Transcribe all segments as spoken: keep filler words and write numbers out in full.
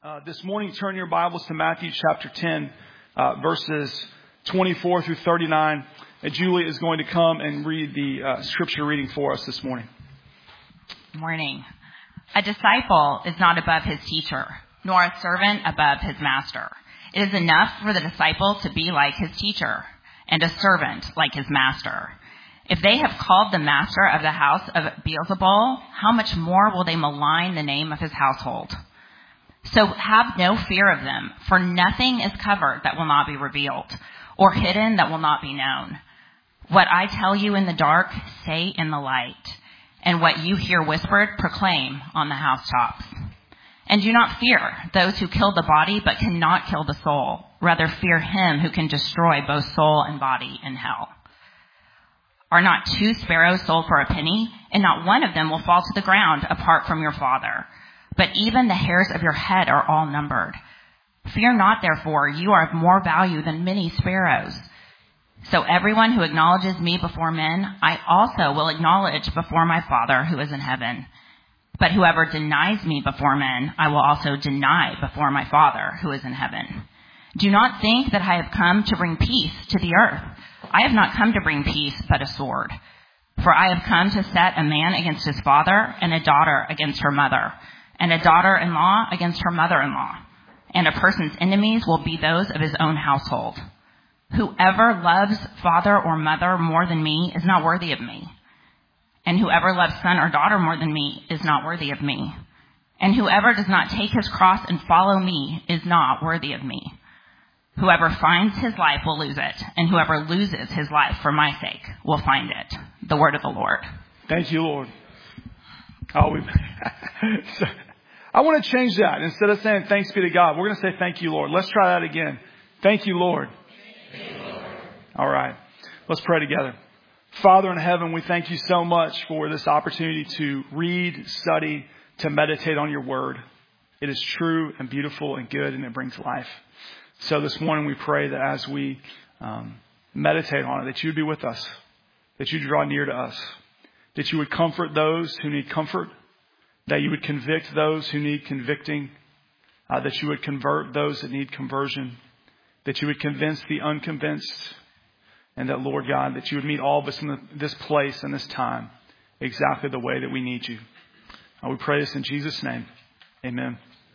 Uh, this morning, turn your Bibles to Matthew chapter ten, uh, verses twenty-four through thirty-nine. And Julie is going to come and read the uh, scripture reading for us this morning. Morning. A disciple is not above his teacher, nor a servant above his master. It is enough for the disciple to be like his teacher, and a servant like his master. If they have called the master of the house of Beelzebul, how much more will they malign the name of his household? So have no fear of them, for nothing is covered that will not be revealed, or hidden that will not be known. What I tell you in the dark, say in the light, and what you hear whispered, proclaim on the housetops. And do not fear those who kill the body but cannot kill the soul. Rather fear him who can destroy both soul and body in hell. Are not two sparrows sold for a penny, and not one of them will fall to the ground apart from your Father? But even the hairs of your head are all numbered. Fear not, therefore, you are of more value than many sparrows. So everyone who acknowledges me before men, I also will acknowledge before my Father who is in heaven. But whoever denies me before men, I will also deny before my Father who is in heaven. Do not think that I have come to bring peace to the earth. I have not come to bring peace, but a sword. For I have come to set a man against his father, and a daughter against her mother, and a daughter-in-law against her mother-in-law. And a person's enemies will be those of his own household. Whoever loves father or mother more than me is not worthy of me. And whoever loves son or daughter more than me is not worthy of me. And whoever does not take his cross and follow me is not worthy of me. Whoever finds his life will lose it, and whoever loses his life for my sake will find it. The word of the Lord. Thank you, Lord. Oh, we. so, I want to change that. Instead of saying thanks be to God, we're going to say thank you, Lord. Let's try that again. Thank you, Lord. Thank you, Lord. All right. Let's pray together. Father in heaven, we thank you so much for this opportunity to read, study, to meditate on your word. It is true and beautiful and good, and it brings life. So this morning we pray that as we um, meditate on it, that you would be with us, that you would draw near to us, that you would comfort those who need comfort, that you would convict those who need convicting, uh, that you would convert those that need conversion, that you would convince the unconvinced, and that, Lord God, that you would meet all of us in the, this place and this time exactly the way that we need you. Uh, we pray this in Jesus' name. Amen.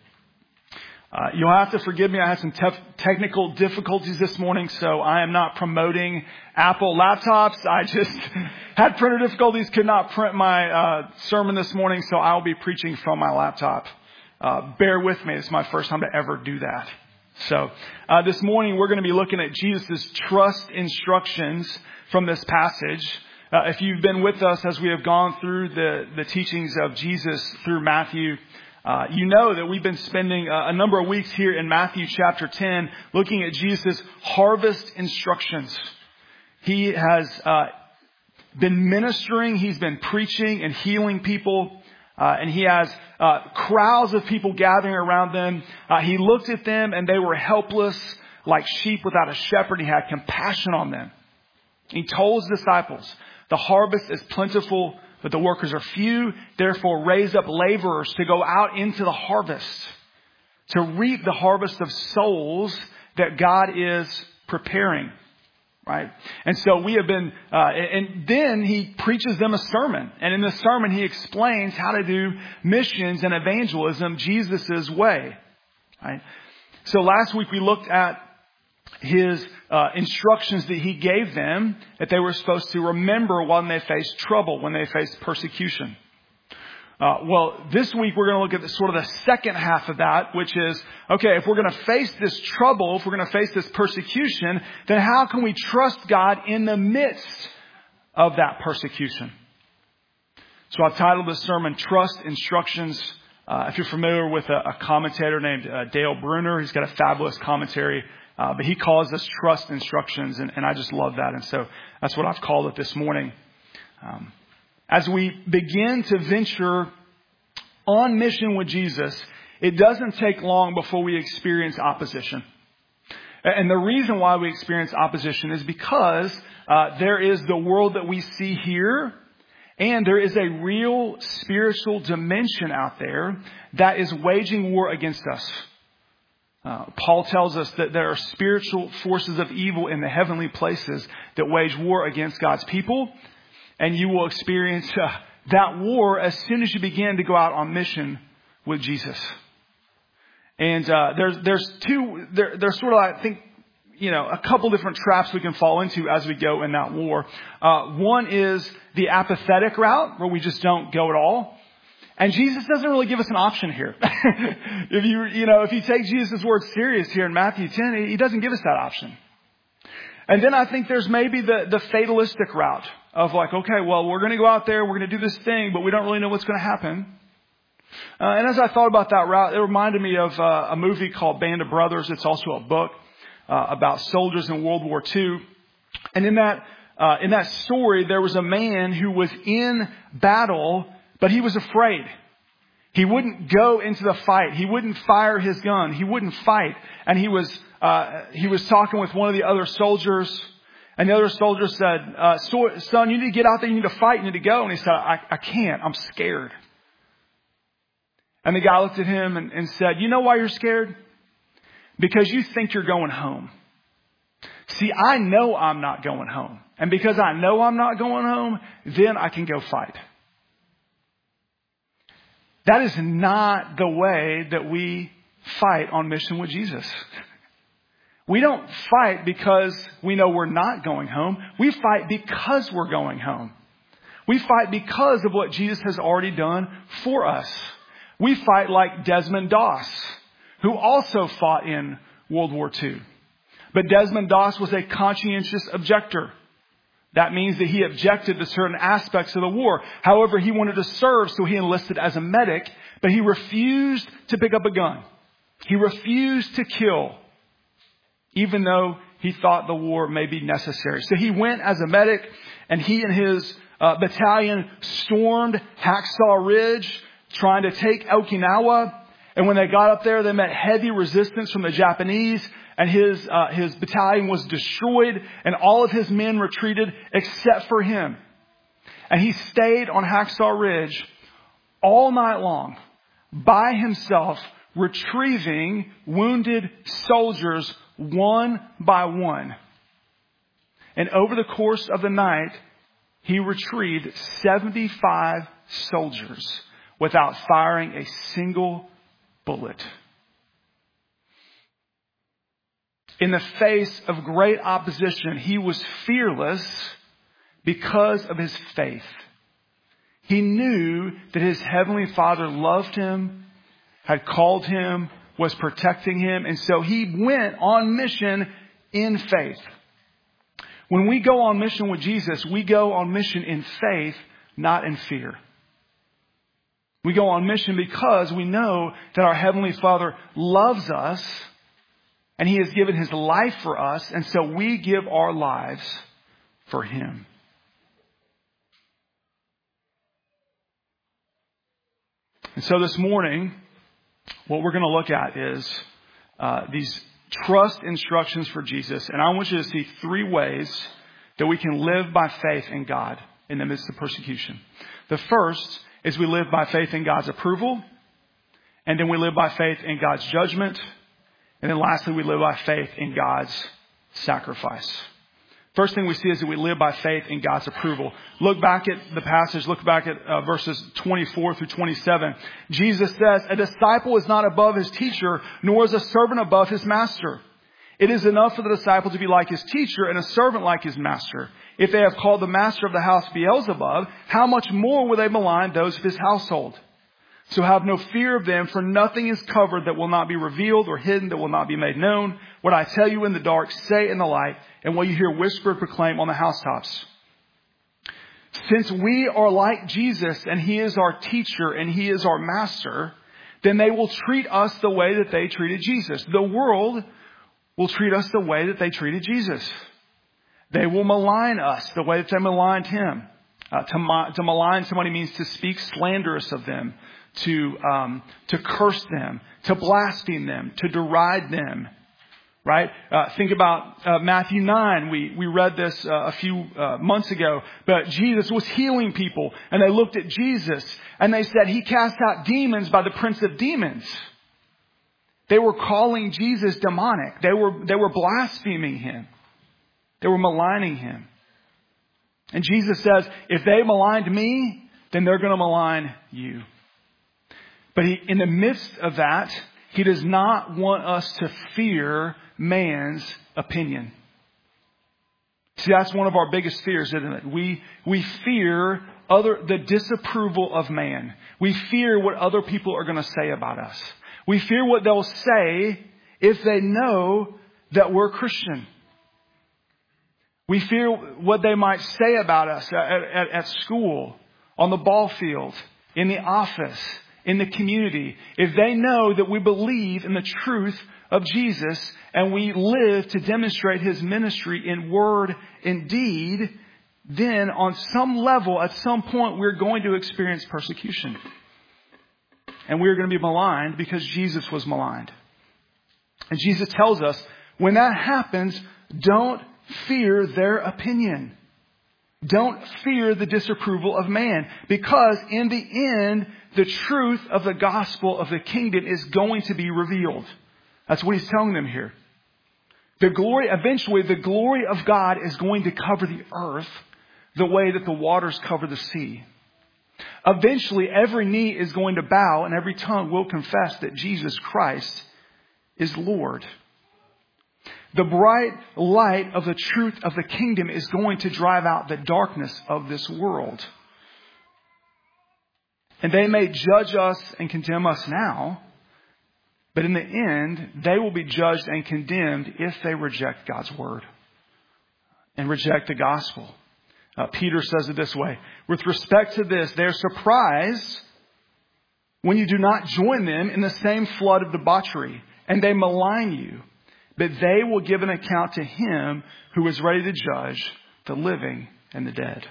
Uh, you'll have to forgive me. I had some tef- technical difficulties this morning, so I am not promoting Apple laptops. I just had printer difficulties, could not print my uh, sermon this morning, so I'll be preaching from my laptop. Uh, bear with me. It's my first time to ever do that. So uh, this morning we're going to be looking at Jesus' trust instructions from this passage. Uh, if you've been with us as we have gone through the, the teachings of Jesus through Matthew, Uh, you know that we've been spending a, a number of weeks here in Matthew chapter ten looking at Jesus' harvest instructions. He has uh, been ministering, he's been preaching and healing people, uh, and he has uh, crowds of people gathering around them. Uh, he looked at them and they were helpless like sheep without a shepherd. He had compassion on them. He told his disciples, the harvest is plentiful, but the workers are few. Therefore, raise up laborers to go out into the harvest, to reap the harvest of souls that God is preparing. Right? And so we have been, uh, and then he preaches them a sermon. And in this sermon, he explains how to do missions and evangelism Jesus' way. Right? So last week we looked at his uh, instructions that he gave them that they were supposed to remember when they faced trouble, when they faced persecution. Uh, well, this week we're going to look at the, sort of the second half of that, which is, okay, if we're going to face this trouble, if we're going to face this persecution, then how can we trust God in the midst of that persecution? So I've titled this sermon, Trust Instructions. Uh, if you're familiar with a, a commentator named uh, Dale Bruner, he's got a fabulous commentary. Uh, but he calls us trust instructions, and, and I just love that. And so that's what I've called it this morning. Um, as we begin to venture on mission with Jesus, it doesn't take long before we experience opposition. And the reason why we experience opposition is because uh, there is the world that we see here, and there is a real spiritual dimension out there that is waging war against us. Uh, Paul tells us that there are spiritual forces of evil in the heavenly places that wage war against God's people. And you will experience uh, that war as soon as you begin to go out on mission with Jesus. And uh, there's there's two, there, there's sort of, I think, you know, a couple different traps we can fall into as we go in that war. Uh, one is the apathetic route, where we just don't go at all. And Jesus doesn't really give us an option here. if you, you know, if you take Jesus' word serious here in Matthew ten, he doesn't give us that option. And then I think there's maybe the, the fatalistic route of like, okay, well, we're going to go out there, we're going to do this thing, but we don't really know what's going to happen. Uh, and as I thought about that route, it reminded me of uh, a movie called Band of Brothers. It's also a book uh, about soldiers in World War Two. And in that, uh, in that story, there was a man who was in battle, but he was afraid. He wouldn't go into the fight. He wouldn't fire his gun. He wouldn't fight. And he was, uh, he was talking with one of the other soldiers. And the other soldier said, uh, son, you need to get out there. You need to fight. You need to go. And he said, I, I can't. I'm scared. And the guy looked at him and, and said, you know why you're scared? Because you think you're going home. See, I know I'm not going home. And because I know I'm not going home, then I can go fight. That is not the way that we fight on mission with Jesus. We don't fight because we know we're not going home. We fight because we're going home. We fight because of what Jesus has already done for us. We fight like Desmond Doss, who also fought in World War Two. But Desmond Doss was a conscientious objector. That means that he objected to certain aspects of the war. However, he wanted to serve, so he enlisted as a medic, but he refused to pick up a gun. He refused to kill, even though he thought the war may be necessary. So he went as a medic, and he and his uh, battalion stormed Hacksaw Ridge, trying to take Okinawa. And when they got up there, they met heavy resistance from the Japanese, and his uh, his battalion was destroyed, and all of his men retreated except for him. And he stayed on Hacksaw Ridge all night long by himself, retrieving wounded soldiers one by one. And over the course of the night, he retrieved seventy-five soldiers without firing a single bullet. In the face of great opposition, he was fearless because of his faith. He knew that his heavenly Father loved him, had called him, was protecting him, and so he went on mission in faith. When we go on mission with Jesus, we go on mission in faith, not in fear. We go on mission because we know that our Heavenly Father loves us and He has given His life for us. And so we give our lives for Him. And so this morning, what we're going to look at is uh, these trust instructions for Jesus. And I want you to see three ways that we can live by faith in God in the midst of persecution. The first is we live by faith in God's approval. And then we live by faith in God's judgment. And then lastly, we live by faith in God's sacrifice. First thing we see is that we live by faith in God's approval. Look back at the passage. Look back at uh, verses twenty-four through twenty-seven. Jesus says, a disciple is not above his teacher, nor is a servant above his master. It is enough for the disciple to be like his teacher and a servant like his master. If they have called the master of the house Beelzebub, how much more will they malign those of his household? So have no fear of them, for nothing is covered that will not be revealed, or hidden that will not be made known. What I tell you in the dark, say in the light, and what you hear whispered, proclaim on the housetops. Since we are like Jesus, and He is our teacher, and He is our master, then they will treat us the way that they treated Jesus. The world will treat us the way that they treated Jesus. They will malign us the way that they maligned Him. Uh, to, ma- to malign somebody means to speak slanderous of them, to um, to curse them, to blaspheme them, to deride them. Right? Uh, think about uh, Matthew nine. We we read this uh, a few uh, months ago. But Jesus was healing people, and they looked at Jesus and they said, He cast out demons by the prince of demons. They were calling Jesus demonic. They were, they were blaspheming him. They were maligning him. And Jesus says, if they maligned me, then they're going to malign you. But he, in the midst of that, he does not want us to fear man's opinion. See, that's one of our biggest fears, isn't it? We, we fear other, the disapproval of man. We fear what other people are going to say about us. We fear what they'll say if they know that we're Christian. We fear what they might say about us at, at, at school, on the ball field, in the office, in the community. If they know that we believe in the truth of Jesus and we live to demonstrate his ministry in word and deed, then on some level, at some point, we're going to experience persecution. And we're going to be maligned because Jesus was maligned. And Jesus tells us, when that happens, don't fear their opinion. Don't fear the disapproval of man. Because in the end, the truth of the gospel of the kingdom is going to be revealed. That's what he's telling them here. The glory, eventually, the glory of God is going to cover the earth the way that the waters cover the sea. Eventually, every knee is going to bow and every tongue will confess that Jesus Christ is Lord. The bright light of the truth of the kingdom is going to drive out the darkness of this world. And they may judge us and condemn us now, but in the end, they will be judged and condemned if they reject God's word and reject the gospel. Uh, Peter says it this way, with respect to this, they're surprised when you do not join them in the same flood of debauchery, and they malign you. But they will give an account to him who is ready to judge the living and the dead.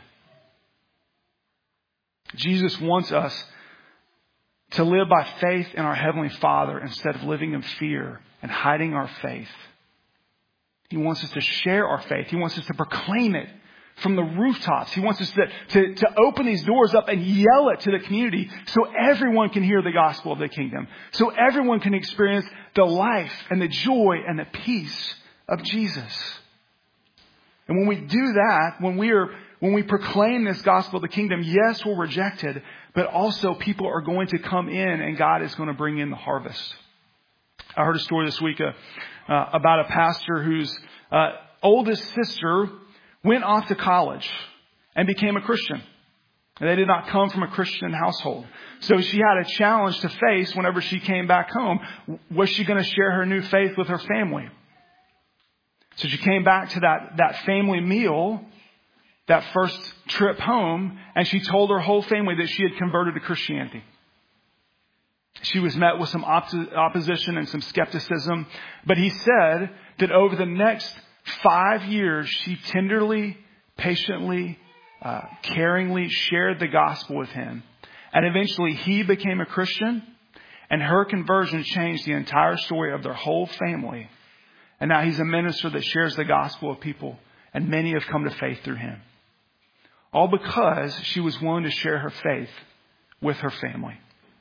Jesus wants us to live by faith in our Heavenly Father instead of living in fear and hiding our faith. He wants us to share our faith. He wants us to proclaim it from the rooftops. He wants us to, to, to open these doors up and yell it to the community so everyone can hear the gospel of the kingdom. So everyone can experience the life and the joy and the peace of Jesus. And when we do that, when we are, when we proclaim this gospel of the kingdom, yes, we're rejected, but also people are going to come in and God is going to bring in the harvest. I heard a story this week uh, uh, about a pastor whose uh, oldest sister went off to college and became a Christian. And they did not come from a Christian household. So she had a challenge to face whenever she came back home. Was she going to share her new faith with her family? So she came back to that, that family meal, that first trip home, and she told her whole family that she had converted to Christianity. She was met with some op- opposition and some skepticism. But he said that over the next five years, she tenderly, patiently, uh, caringly shared the gospel with him. And eventually he became a Christian, and her conversion changed the entire story of their whole family. And now he's a minister that shares the gospel with people, and many have come to faith through him. All because she was willing to share her faith with her family.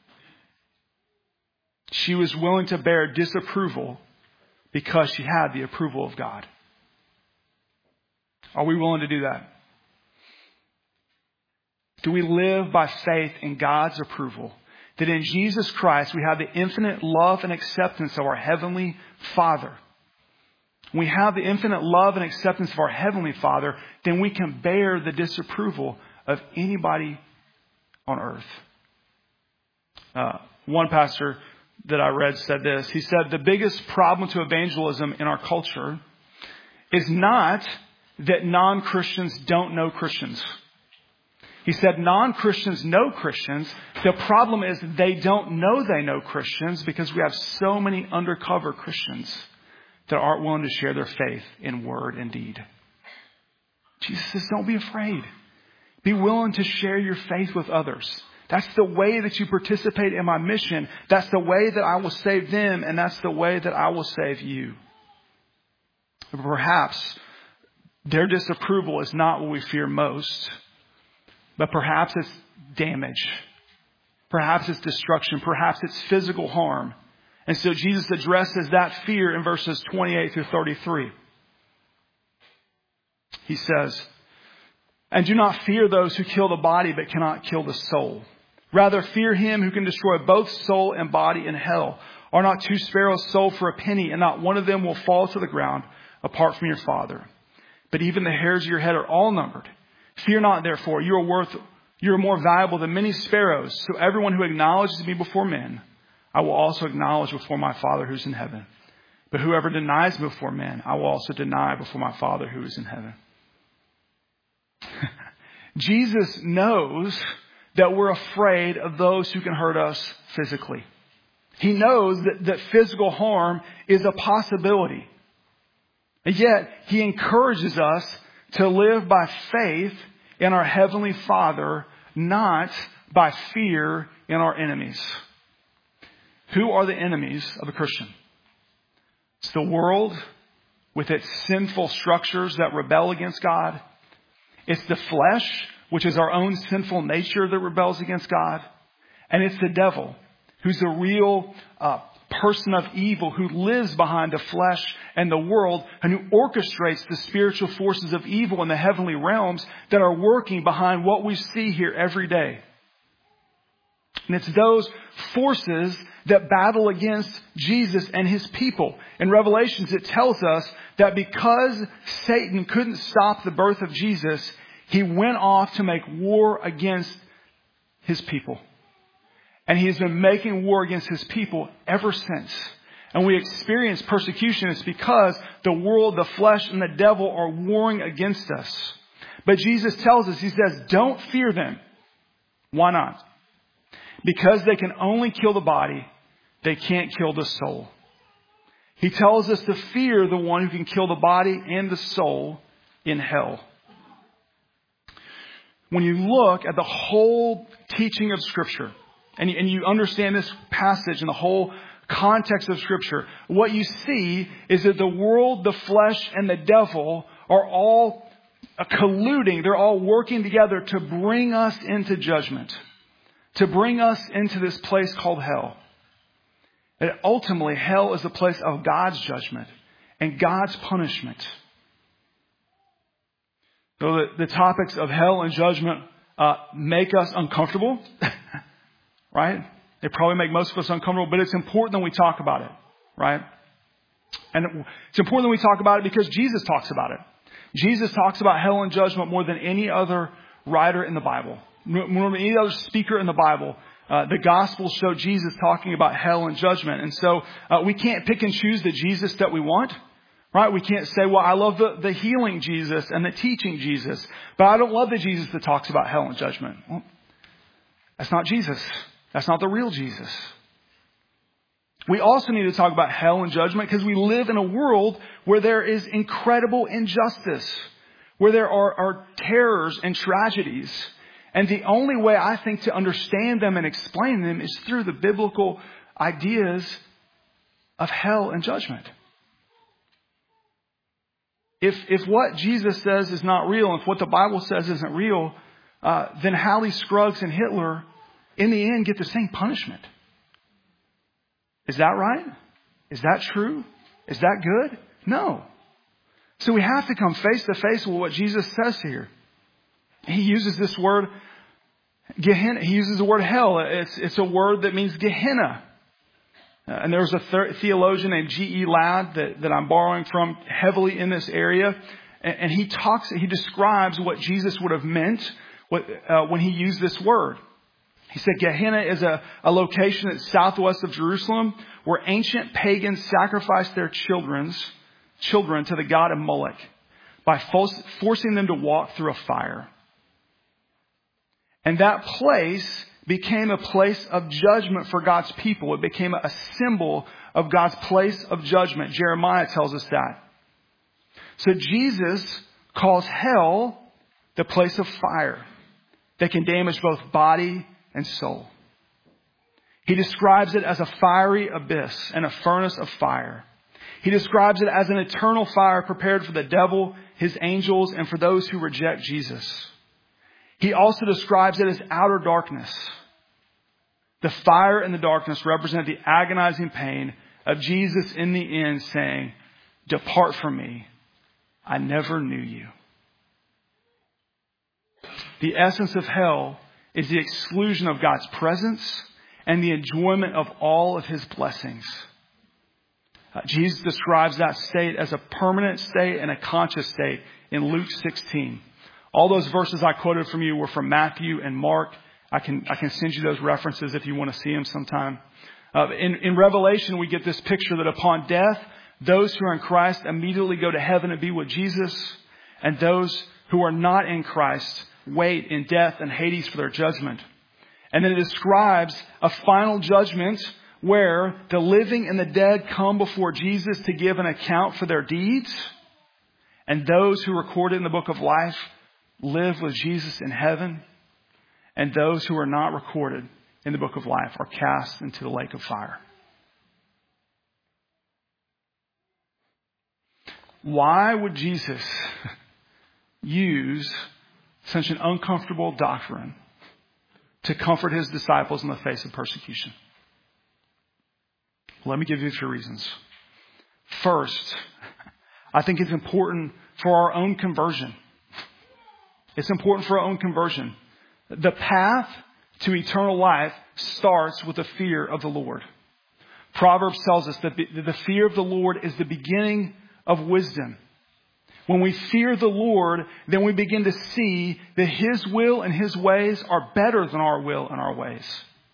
She was willing to bear disapproval because she had the approval of God. Are we willing to do that? Do we live by faith in God's approval? That in Jesus Christ we have the infinite love and acceptance of our Heavenly Father. When we have the infinite love and acceptance of our Heavenly Father, then we can bear the disapproval of anybody on earth. Uh, one pastor that I read said this. He said, the biggest problem to evangelism in our culture is not that non-Christians don't know Christians. He said non-Christians know Christians. The problem is they don't know they know Christians because we have so many undercover Christians that aren't willing to share their faith in word and deed. Jesus says, don't be afraid. Be willing to share your faith with others. That's the way that you participate in my mission. That's the way that I will save them, and that's the way that I will save you. Perhaps their disapproval is not what we fear most, but perhaps it's damage. Perhaps it's destruction. Perhaps it's physical harm. And so Jesus addresses that fear in verses twenty-eight through thirty-three. He says, "And do not fear those who kill the body but cannot kill the soul. Rather fear him who can destroy both soul and body in hell. Are not two sparrows sold for a penny, and not one of them will fall to the ground apart from your Father? But even the hairs of your head are all numbered. Fear not, therefore, you are worth, you are more valuable than many sparrows. So everyone who acknowledges me before men, I will also acknowledge before my Father who's in heaven. But whoever denies me before men, I will also deny before my Father who is in heaven." Jesus knows that we're afraid of those who can hurt us physically. He knows that, that physical harm is a possibility. And yet, he encourages us to live by faith in our Heavenly Father, not by fear in our enemies. Who are the enemies of a Christian? It's the world with its sinful structures that rebel against God. It's the flesh, which is our own sinful nature that rebels against God. And it's the devil, who's the real uh, person of evil who lives behind the flesh and the world and who orchestrates the spiritual forces of evil in the heavenly realms that are working behind what we see here every day. And it's those forces that battle against Jesus and his people. In Revelations, it tells us that because Satan couldn't stop the birth of Jesus, he went off to make war against his people. And he has been making war against his people ever since. And we experience persecution. It's because the world, the flesh, and the devil are warring against us. But Jesus tells us, he says, don't fear them. Why not? Because they can only kill the body, they can't kill the soul. He tells us to fear the one who can kill the body and the soul in hell. When you look at the whole teaching of Scripture, and you, and you understand this passage and the whole context of Scripture, what you see is that the world, the flesh, and the devil are all colluding. They're all working together to bring us into judgment, to bring us into this place called hell. And ultimately, hell is a place of God's judgment and God's punishment. So the, the topics of hell and judgment uh, make us uncomfortable, right? They probably make most of us uncomfortable, but it's important that we talk about it, right? And it's important that we talk about it because Jesus talks about it. Jesus talks about hell and judgment more than any other writer in the Bible, more than any other speaker in the Bible. Uh, the Gospels show Jesus talking about hell and judgment. And so uh, we can't pick and choose the Jesus that we want, right? We can't say, well, I love the, the healing Jesus and the teaching Jesus, but I don't love the Jesus that talks about hell and judgment. Well, that's not Jesus. That's not the real Jesus. We also need to talk about hell and judgment because we live in a world where there is incredible injustice, where there are, are terrors and tragedies. And the only way I think to understand them and explain them is through the biblical ideas of hell and judgment. If if what Jesus says is not real, and if what the Bible says isn't real, uh, then Halley Scruggs and Hitler, in the end, get the same punishment. Is that right? Is that true? Is that good? No. So we have to come face to face with what Jesus says here. He uses this word, Gehenna. He uses the word hell. It's, it's a word that means Gehenna. Uh, and there was a th- theologian named G E Ladd that, that I'm borrowing from heavily in this area. And, and he talks, he describes what Jesus would have meant what, uh, when he used this word. He said Gehenna is a, a location that's southwest of Jerusalem where ancient pagans sacrificed their children's, children to the god of Moloch by force, forcing them to walk through a fire. And that place became a place of judgment for God's people. It became a symbol of God's place of judgment. Jeremiah tells us that. So Jesus calls hell the place of fire that can damage both body and soul. He describes it as a fiery abyss and a furnace of fire. He describes it as an eternal fire prepared for the devil, his angels, and for those who reject Jesus. He also describes it as outer darkness. The fire and the darkness represent the agonizing pain of Jesus in the end saying, "Depart from me. I never knew you." The essence of hell is the exclusion of God's presence and the enjoyment of all of his blessings. Uh, Jesus describes that state as a permanent state and a conscious state in Luke sixteen. All those verses I quoted from you were from Matthew and Mark. I can I can send you those references if you want to see them sometime. Uh, in, in Revelation, we get this picture that upon death, those who are in Christ immediately go to heaven and be with Jesus. And those who are not in Christ wait in death and Hades for their judgment. And then it describes a final judgment where the living and the dead come before Jesus to give an account for their deeds. And those who are recorded in the book of life live with Jesus in heaven. And those who are not recorded in the book of life are cast into the lake of fire. Why would Jesus use such an uncomfortable doctrine to comfort his disciples in the face of persecution? Let me give you a few reasons. First, I think it's important for our own conversion. It's important for our own conversion. The path to eternal life starts with the fear of the Lord. Proverbs tells us that the fear of the Lord is the beginning of wisdom. When we fear the Lord, then we begin to see that his will and his ways are better than our will and our ways.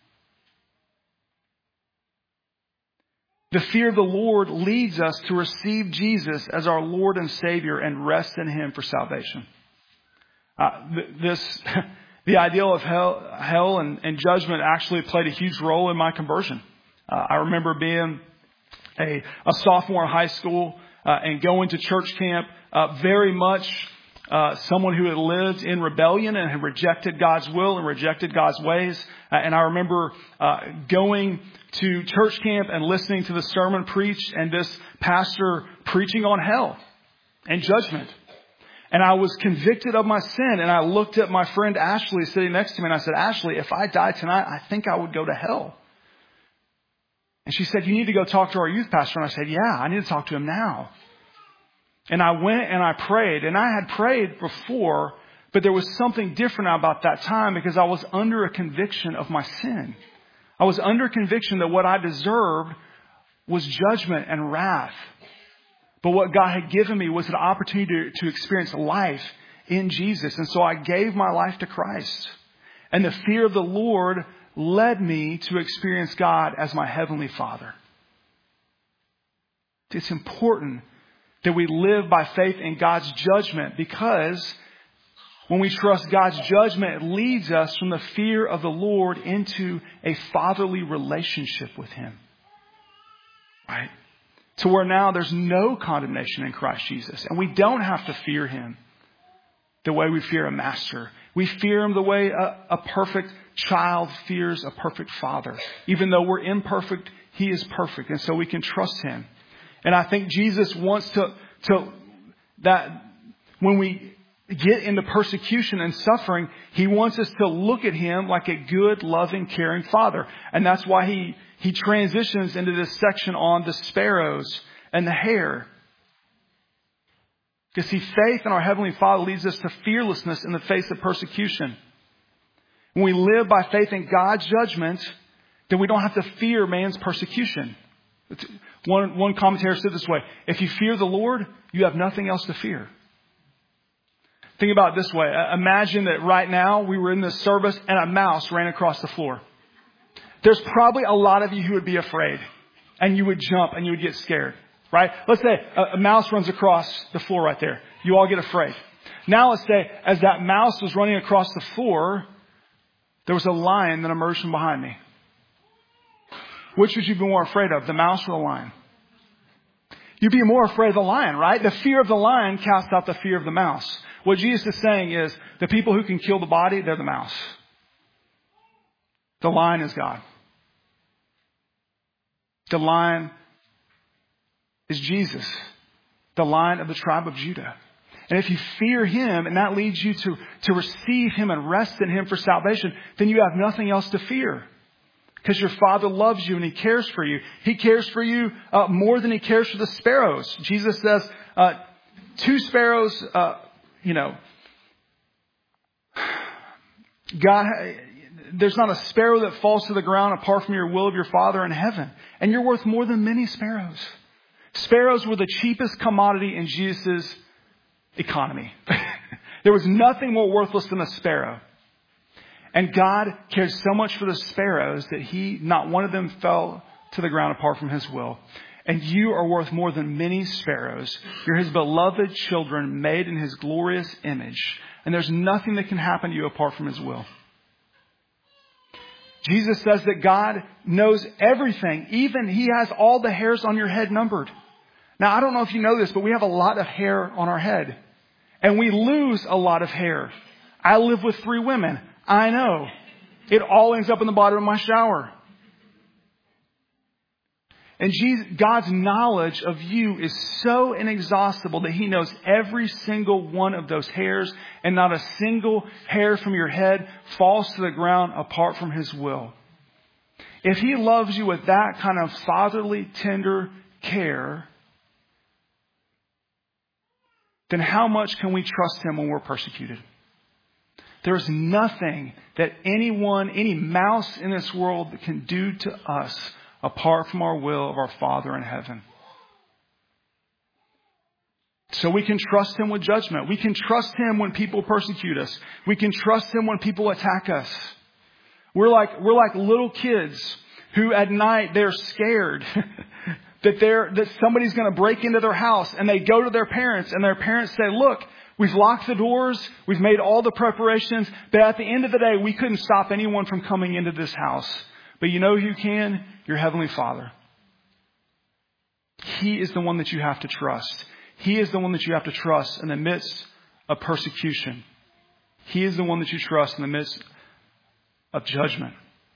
The fear of the Lord leads us to receive Jesus as our Lord and Savior and rest in him for salvation. Uh, this, the ideal of hell, hell and, and judgment actually played a huge role in my conversion. Uh, I remember being a, a sophomore in high school uh, and going to church camp, uh, very much uh, someone who had lived in rebellion and had rejected God's will and rejected God's ways. Uh, and I remember uh, going to church camp and listening to the sermon preached and this pastor preaching on hell and judgment. And I was convicted of my sin. And I looked at my friend Ashley sitting next to me and I said, "Ashley, if I die tonight, I think I would go to hell." And she said, "You need to go talk to our youth pastor." And I said, "Yeah, I need to talk to him now." And I went and I prayed. And I had prayed before, but there was something different about that time because I was under a conviction of my sin. I was under conviction that what I deserved was judgment and wrath. But what God had given me was an opportunity to, to experience life in Jesus. And so I gave my life to Christ. And the fear of the Lord led me to experience God as my Heavenly Father. It's important that we live by faith in God's judgment because when we trust God's judgment, it leads us from the fear of the Lord into a fatherly relationship with him. Right? To where now there's no condemnation in Christ Jesus. And we don't have to fear him the way we fear a master. We fear him the way a, a perfect child fears a perfect father. Even though we're imperfect, he is perfect. And so we can trust him. And I think Jesus wants to, to that when we get into persecution and suffering, he wants us to look at him like a good, loving, caring father. And that's why he He transitions into this section on the sparrows and the hare. Because see, faith in our Heavenly Father leads us to fearlessness in the face of persecution. When we live by faith in God's judgment, then we don't have to fear man's persecution. One, one commentator said this way: if you fear the Lord, you have nothing else to fear. Think about it this way. Imagine that right now we were in this service and a mouse ran across the floor. There's probably a lot of you who would be afraid and you would jump and you would get scared, right? Let's say a, a mouse runs across the floor right there. You all get afraid. Now let's say as that mouse was running across the floor, there was a lion that emerged from behind me. Which would you be more afraid of, the mouse or the lion? You'd be more afraid of the lion, right? The fear of the lion casts out the fear of the mouse. What Jesus is saying is the people who can kill the body, they're the mouse. The lion is God. The lion is Jesus, the Lion of the tribe of Judah. And if you fear him and that leads you to, to receive him and rest in him for salvation, then you have nothing else to fear. Because your Father loves you and He cares for you. He cares for you uh, more than He cares for the sparrows. Jesus says, uh, two sparrows, uh, you know, God, there's not a sparrow that falls to the ground apart from your will of your Father in heaven. And you're worth more than many sparrows. Sparrows were the cheapest commodity in Jesus' economy. There was nothing more worthless than a sparrow. And God cares so much for the sparrows that He, not one of them fell to the ground apart from His will. And you are worth more than many sparrows. You're His beloved children made in His glorious image. And there's nothing that can happen to you apart from His will. Jesus says that God knows everything. Even He has all the hairs on your head numbered. Now, I don't know if you know this, but we have a lot of hair on our head. And we lose a lot of hair. I live with three women. I know. It all ends up in the bottom of my shower. And Jesus, God's knowledge of you is so inexhaustible that He knows every single one of those hairs, and not a single hair from your head falls to the ground apart from His will. If He loves you with that kind of fatherly, tender care, then how much can we trust Him when we're persecuted? There's nothing that anyone, any mouse in this world can do to us apart from our will of our Father in heaven. So we can trust Him with judgment. We can trust Him when people persecute us. We can trust Him when people attack us. We're like, we're like little kids who at night they're scared that they're, that somebody's going to break into their house, and they go to their parents, and their parents say, look, we've locked the doors. We've made all the preparations. But at the end of the day, we couldn't stop anyone from coming into this house. But you know who can? Your Heavenly Father. He is the one that you have to trust. He is the one that you have to trust in the midst of persecution. He is the one that you trust in the midst of judgment.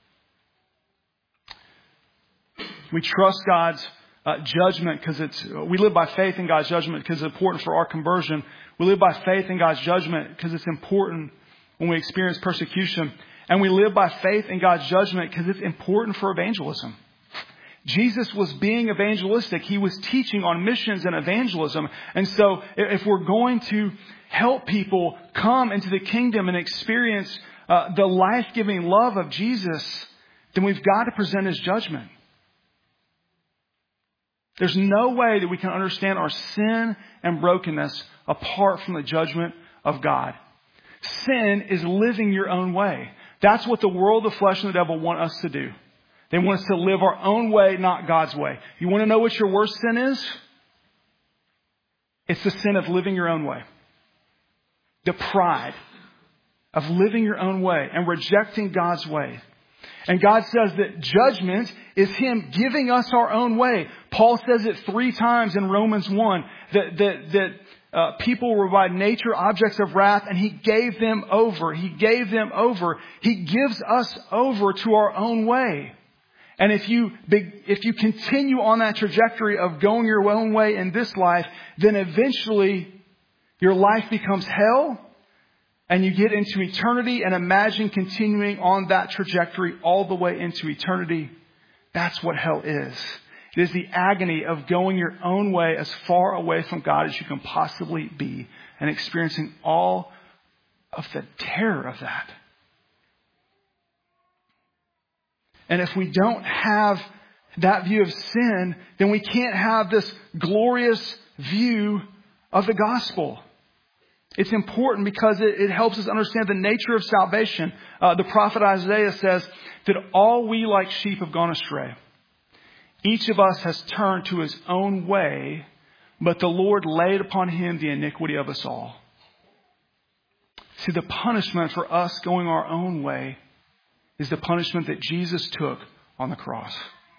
We trust God's uh, judgment because it's, we live by faith in God's judgment because it's important for our conversion. We live by faith in God's judgment because it's important when we experience persecution. And we live by faith in God's judgment because it's important for evangelism. Jesus was being evangelistic. He was teaching on missions and evangelism. And so if we're going to help people come into the kingdom and experience uh, the life-giving love of Jesus, then we've got to present His judgment. There's no way that we can understand our sin and brokenness apart from the judgment of God. Sin is living your own way. That's what the world, the flesh, and the devil want us to do. They want us to live our own way, not God's way. You want to know what your worst sin is? It's the sin of living your own way. The pride of living your own way and rejecting God's way. And God says that judgment is Him giving us our own way. Paul says it three times in Romans one that, that, that uh, people were by nature objects of wrath, and He gave them over. He gave them over. He gives us over to our own way. And if you, if you continue on that trajectory of going your own way in this life, then eventually your life becomes hell. And you get into eternity and imagine continuing on that trajectory all the way into eternity. That's what hell is. It is the agony of going your own way as far away from God as you can possibly be and experiencing all of the terror of that. And if we don't have that view of sin, then we can't have this glorious view of the gospel. It's important because it, it helps us understand the nature of salvation. Uh, the prophet Isaiah says that all we like sheep have gone astray. Each of us has turned to his own way, but the Lord laid upon Him the iniquity of us all. See, the punishment for us going our own way is the punishment that Jesus took on the cross.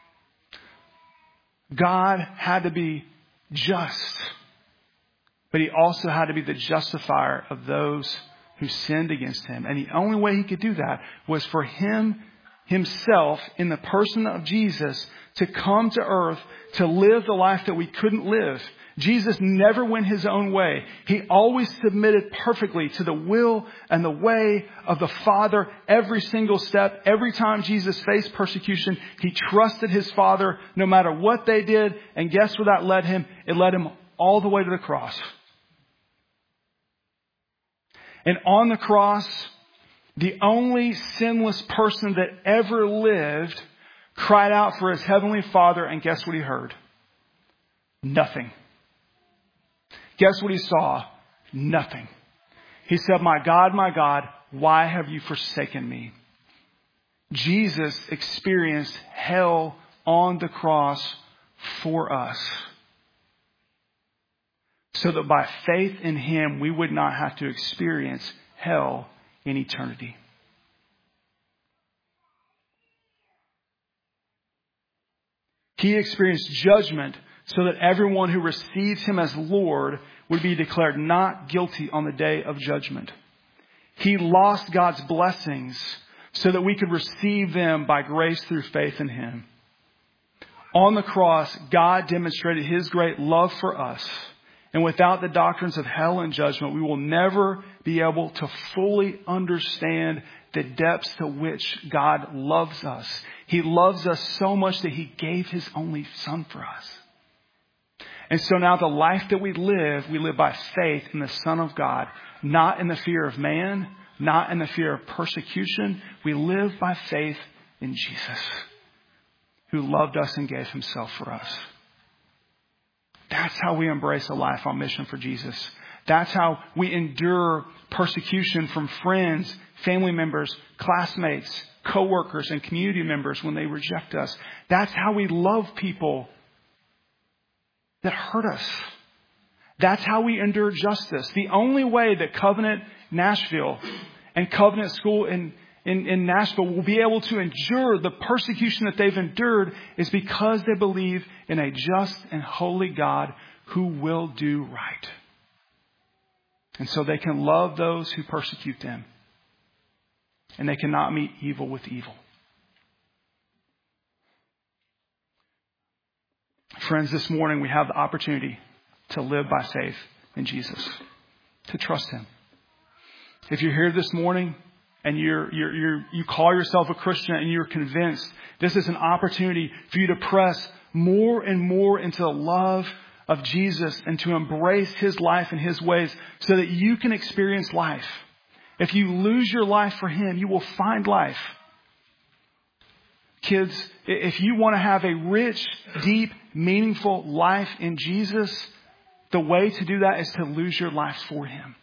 God had to be just, but He also had to be the justifier of those who sinned against Him. And the only way He could do that was for Him himself in the person of Jesus to come to earth to live the life that we couldn't live. Jesus never went his own way. He always submitted perfectly to the will and the way of the Father every single step. Every time Jesus faced persecution, he trusted his Father no matter what they did. And guess where that led him? It led him all the way to the cross. And on the cross, the only sinless person that ever lived cried out for his heavenly Father. And guess what he heard? Nothing. Guess what he saw? Nothing. He said, my God, my God, why have you forsaken me? Jesus experienced hell on the cross for us, so that by faith in him, we would not have to experience hell in eternity. He experienced judgment so that everyone who receives him as Lord would be declared not guilty on the day of judgment. He lost God's blessings so that we could receive them by grace through faith in him. On the cross, God demonstrated his great love for us. And without the doctrines of hell and judgment, we will never be able to fully understand the depths to which God loves us. He loves us so much that he gave his only son for us. And so now the life that we live, we live by faith in the Son of God, not in the fear of man, not in the fear of persecution. We live by faith in Jesus, who loved us and gave himself for us. That's how we embrace a life on mission for Jesus. That's how we endure persecution from friends, family members, classmates, co-workers, and community members when they reject us. That's how we love people that hurt us. That's how we endure justice. The only way that Covenant Nashville and Covenant School in, in, in Nashville will be able to endure the persecution that they've endured is because they believe in a just and holy God who will do right. And so they can love those who persecute them. And they cannot meet evil with evil. Friends, this morning we have the opportunity to live by faith in Jesus, to trust him. If you're here this morning and you're, you're, you're, you call yourself a Christian and you're convinced this is an opportunity for you to press more and more into the love of Jesus and to embrace his life and his ways so that you can experience life. If you lose your life for him, you will find life. Kids, if you want to have a rich, deep, meaningful life in Jesus, the way to do that is to lose your life for him.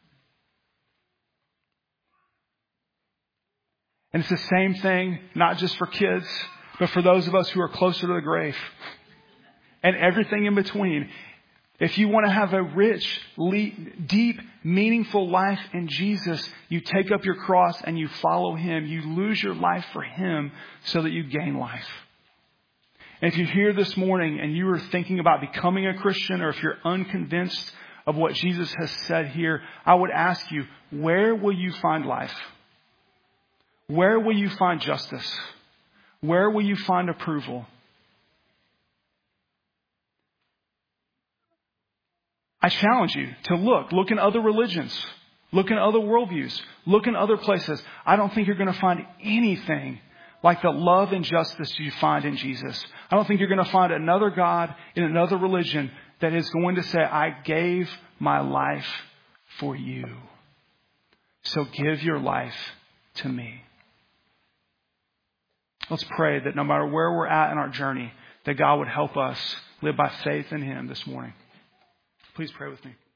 And it's the same thing, not just for kids, but for those of us who are closer to the grave and everything in between. If you want to have a rich, deep, meaningful life in Jesus, you take up your cross and you follow him. You lose your life for him so that you gain life. And if you're here this morning and you are thinking about becoming a Christian, or if you're unconvinced of what Jesus has said here, I would ask you, where will you find life? Where will you find justice? Where will you find approval? I challenge you to look. Look in other religions. Look in other worldviews. Look in other places. I don't think you're going to find anything like the love and justice you find in Jesus. I don't think you're going to find another God in another religion that is going to say, I gave my life for you. So give your life to me. Let's pray that no matter where we're at in our journey, that God would help us live by faith in him this morning. Please pray with me.